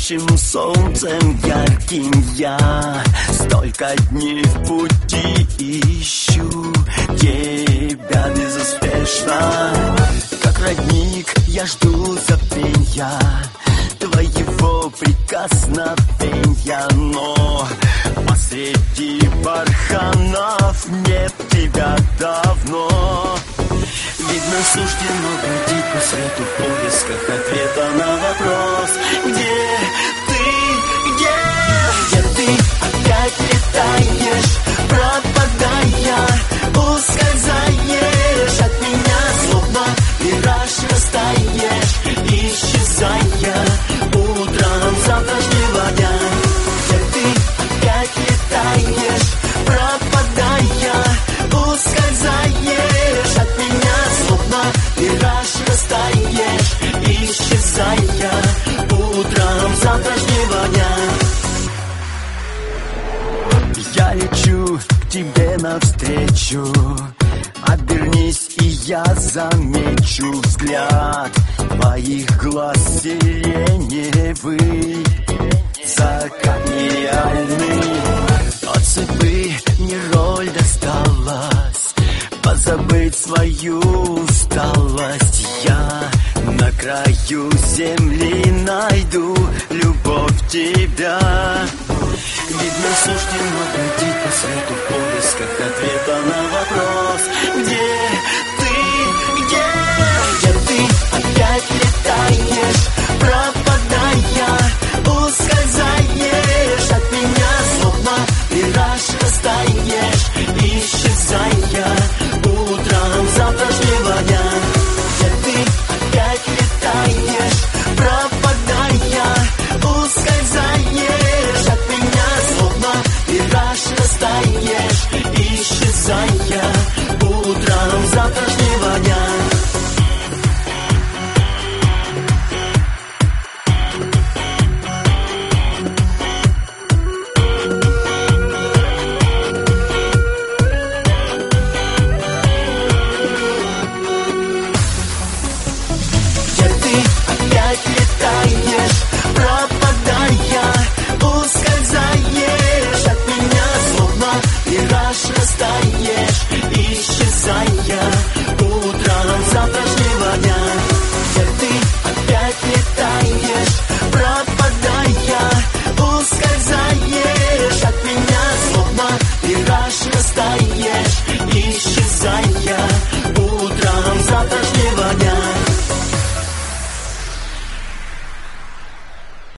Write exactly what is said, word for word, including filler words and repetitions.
палящим солнцем ярким я столько дней в пути ищу тебя безуспешно. Как родник я жду забвенья твоего прикосновения, но посреди барханов нет тебя давно. Видно, суждено бродить по свету в поисках ответа на вопрос: где ты, где, где ты опять летаешь, пропадая, ускользаешь от меня, словно мираж растаешь, исчезая утром завтрашнего дня. Где ты опять летаешь, пропадая, ускользаешь от меня, словно мираж растаешь, исчезая утром завтрашнего дня. Я лечу к тебе навстречу, обернись, и я замечу взгляд твоих глаз сиреневый, закат нереальный. От судьбы мне роль досталась позабыть свою усталость. Я на краю земли найду любовь тебя. Видно, суждено бродить по свету в поисках ответа на вопрос: где ты, где, где ты опять летаешь, пропадая, ускользаешь от меня, словно мираж растаешь, исчезая утром завтрашнего дня. Где ты опять летаешь, пропадая, ускользаешь от меня, словно мираж растаешь, исчезая утром завтрашнего дня. Летаешь, пропадая, ускользаешь от меня, словно мираж растаешь, исчезая утром завтрашнего дня. Где ты опять летаешь, пропадая, ускользаешь от меня, словно мираж растаешь, исчезая